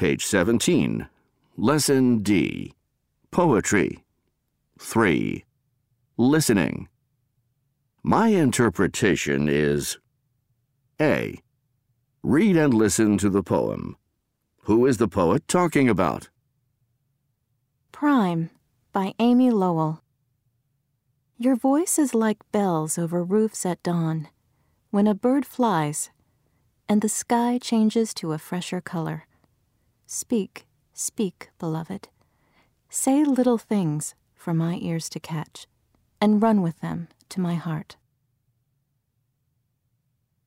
Page 17. Lesson D. Poetry. 3. Listening. My interpretation is A. Read and listen to the poem. Who is the poet talking about? Prime by Amy Lowell. Your voice is like bells over roofs at dawn, when a bird flies, and the sky changes to a fresher color. Speak, speak, beloved. Say little things for my ears to catch, and run with them to my heart.